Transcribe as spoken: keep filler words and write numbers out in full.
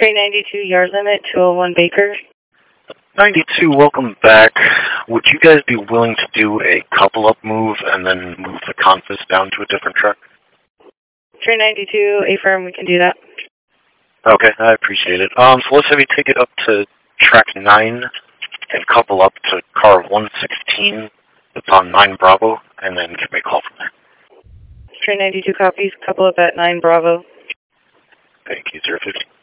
Train ninety-two, yard limit, two oh one Baker. ninety-two, welcome back. Would you guys be willing to do a couple-up move and then move the Confis down to a different truck? Train ninety-two, A-firm, we can do that. Okay, I appreciate it. Um, so let's have you take it up to track nine and couple up to car one sixteen. It's on nine Bravo, and then give me a call from there. Train ninety-two copies, couple up at nine Bravo. Thank you, zero fifty.